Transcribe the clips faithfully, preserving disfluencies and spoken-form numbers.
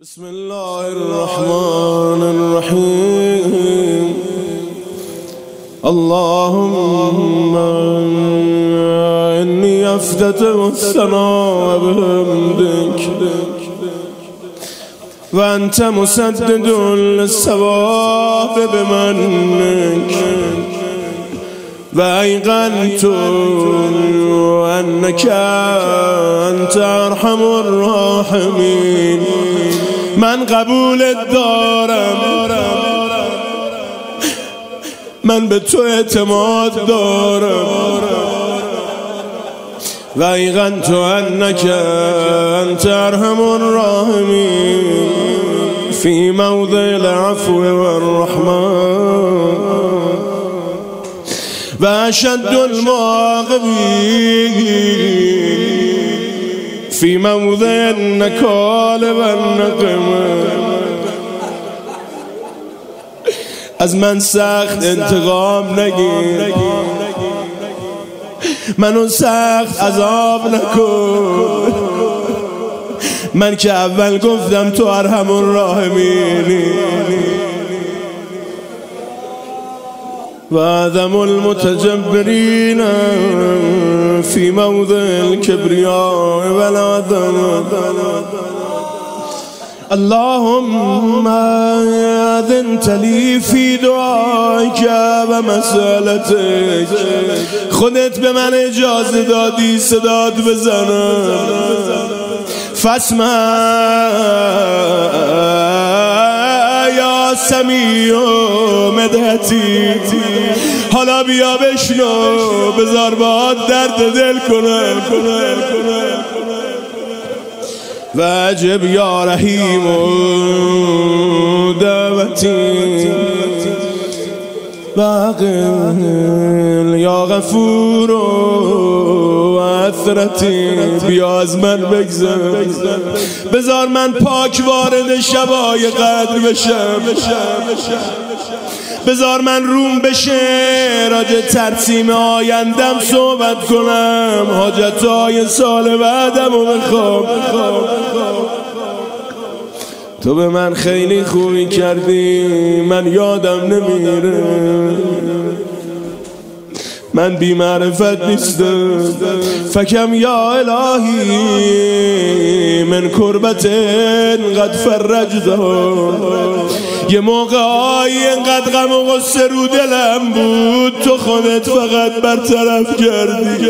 بسم الله الرحمن الرحيم. اللهم إني أفتتح الثناء بحمدك وأنت مسدد للصواب بمنك، وأيقنت أنك أنت أرحم الراحمين. من قبول دارم، من به تو اعتماد دارم، و ایقنت انک انت ارحم الراحمین فی موضع العفو والرحمن و اشد المعاقبین فی موضع النکال و النقمه. از من سخت انتقام نگیر، منو سخت عذاب نکن. من که اول گفتم تو ارحم الراحمینی. و عدم المتجبرین فی موضع الكبریاء والعظمه. اللهم اذنت لي في دعائك و مسألتك. خودت به من اجازه دادی صدات بزنم. فاسمع یا سمیع مدحتی. حالا بیا بشنو، بذار باهات درد دل کنم. و عجب یا رحیم دعوتی و عقل یا غفور و اثرتی. بیا از من بگذر، بذار من پاک وارد شبای قدر بشم. بذار من روم بشه راجع ترسیم آیندم صحبت کنم، حاجتهای سال بعدم رو بخوام. تو به من خیلی خوبی کردی، من یادم نمیره. من بی معرفت نیستم. فکم یا الهی من کربت قد فرجده. یه موقع های انقدر غم و غصه رو دلم بود، تو خودت فقط برطرف کردی.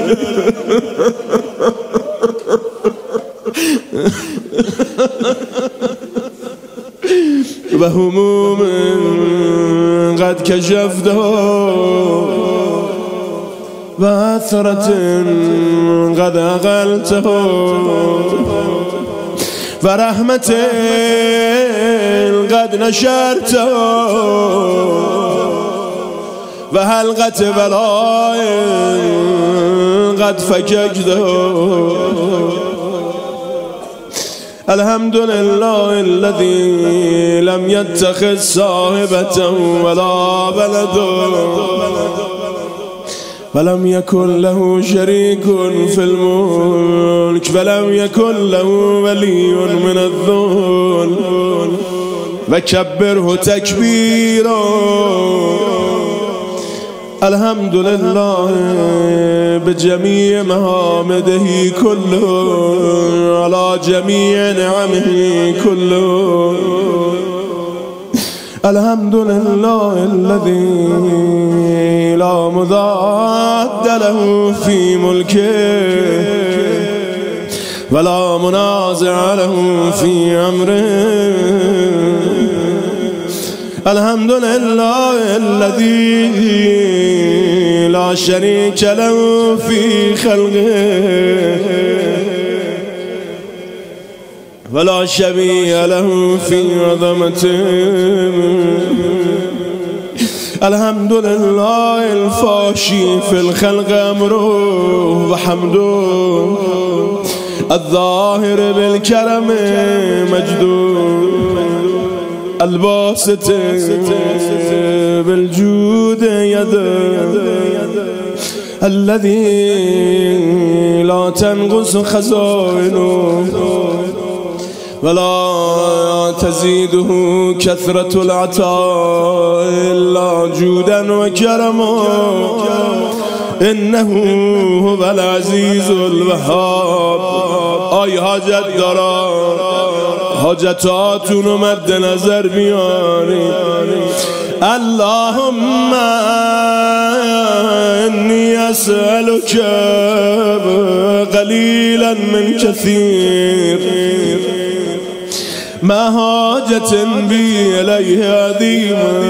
و هموم قد کشفته و اثرت قد اقلته و رحمت قد نشرته و حلقت بلای قد فککته. الحمد لله الذي لم يتخذ صاحبة ولا ولدا ولم يكن له شريك في الملك ولم يكن له ولي من الذل وكبره تكبيرا. الحمد لله بجميع محامده كله على جميع نعمه كله. الحمد لله الذي لا مضاد له في ملكه ولا منازع له في امره. الحمد لله الذي لا شريك له في خلقه ولا شبيه له في عظمته. الحمد لله الفاشي في الخلق امره وحمده. الظاهر بالكرم مجده، الباسط بالجود يده، الذي لا تنقص خزائنه ولا تزيده كثرة العطاء إلا جودا وكرما إنه هو العزيز الوهاب. آی حاجت دارا حاجتاتونو مد نظر بیاری. اللهم إني أسألك قليلا من كثير ما حاجة بي إليه عظيما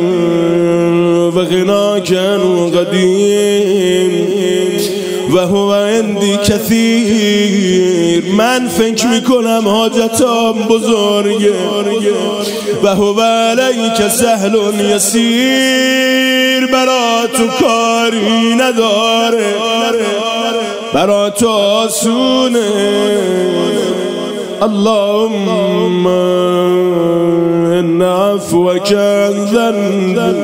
وغناك عنه قديم وهو عندي كثير. من فکر میکنم حاجتام بزرگه و هو علیک سهل یسیر. برا تو کاری نداره، برا تو آسونه. اللهم ان عفوك عن ذنب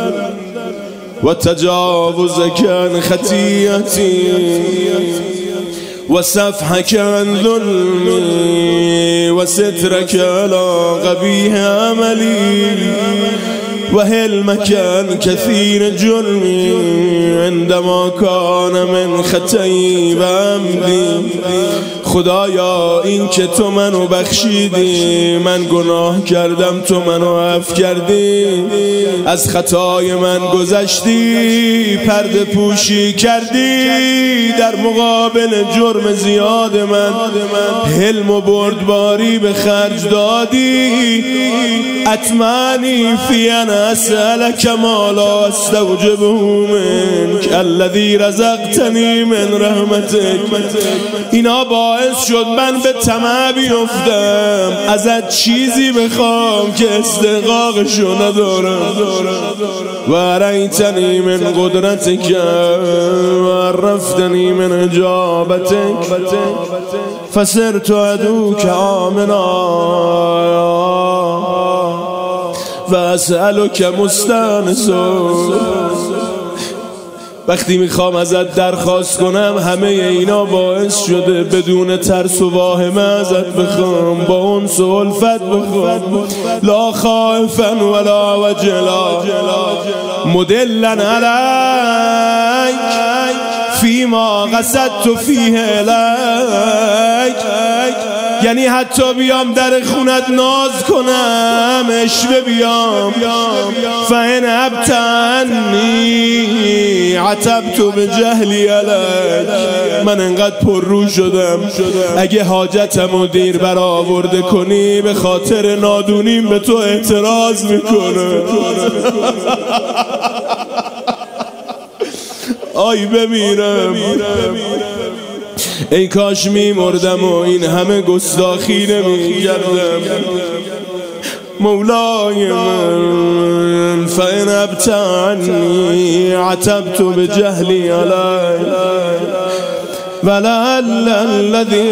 وتجاوزك عن خطيئتي وسفحك عن ظلمي وسترك على قبيح عملي وحلمك عن كثير جرمي عندما كان من خطئي و عمدي. خدایا این که تو منو بخشیدی، من گناه کردم تو منو عفو کردی، از خطای من گذشتی، پرده پوشی کردی، در مقابل جرم زیاد من حلم و بردباری به خرج دادی. اتمنی فی ان اسألک ما لا استوجبه منک الذی رزقتنی من رحمتک. اینا باعث شد من به طمع بیفتم ازت چیزی بخوام که استحقاقشو ندارم. و ریتنی من قدرتک و عرفتنی من اجابتک فصرت عدوک آمنا و اسألک مستانسا. وقتی میخوام ازت درخواست کنم همه اینا باعث شده بدون ترس و واهمه ازت بخوام، با انس و الفت بخوام. لا خائفا ولا وجلا مدلا علیک فیما قصدت فیه الیک. یعنی حتی بیام در خونت ناز کنم، اشوه بیام، فین ابتنی عتبت به جهلی علیک. من انقدر پر رو شدم اگه حاجتمو دیر برآورده کنی به خاطر نادونیم به تو اعتراض میکنه. آی بمیرم، ای کاش میمردم و این همه گستاخی نمیکردم. مولای من فإن ابتعنی عتبت بجهلی علی ولعل الذی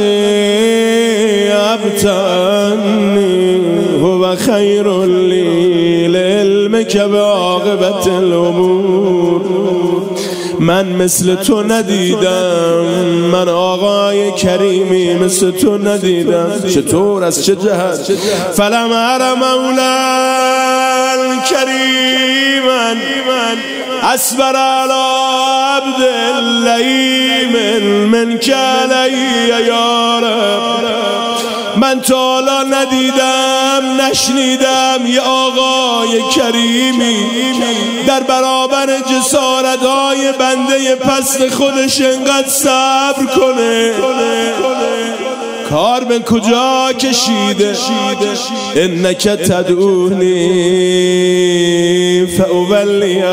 ابتعنی هو خیر لی لعلمک بعاقبة الامور. من مثل تو ندیدم، من آقای کریمی مثل تو ندیدم. چطور، از چه جهت؟ فلم ار مولا کریما اصبر علی عبد اللئیم منک علی یا رب. من تا حالا ندیدم نشنیدم یه آقای کریمی در برابر جسارت‌های بنده پست خودش انقدر صبر کنه. کار به کجا کشیده؟ انک تدعونی فاولیک.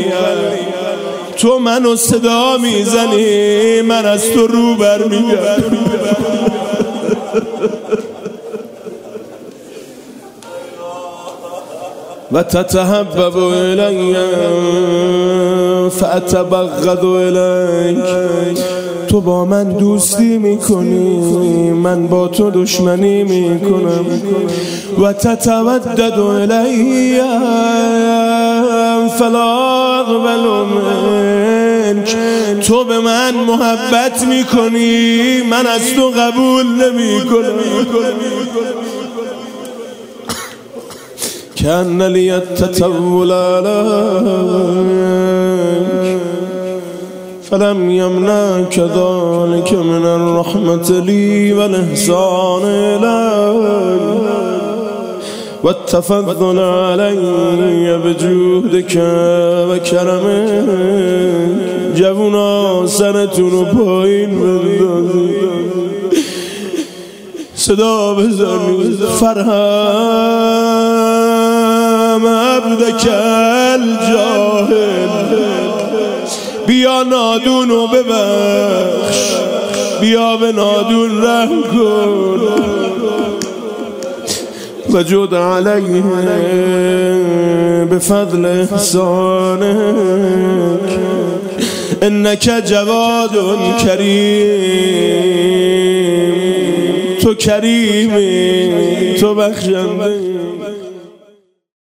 تو منو صدا میزنی من از تو رو برمیگردم. و تتحبب الی فاتبغض الیک. تو با من دوستی میکنی من با تو دشمنی میکنم. و تتودد الی فلا اقبل منک. تو به من محبت میکنی، من از تو قبول نمیکنم. کأن لی التطول علیک فلم یمنعک ذلک من الرحمة لی والإحسان الیک والتفضل علی بجودک و کرمک. جوونا سرتون رو پایین بندازید، صدا بزنید. فرهم عبدک الجاهل، بیا نادون رو ببخش، بیا به نادون رحم کن. وجود علیه بفضل احسانک، انک جواد کریم، تو کریمی، تو بخشنده.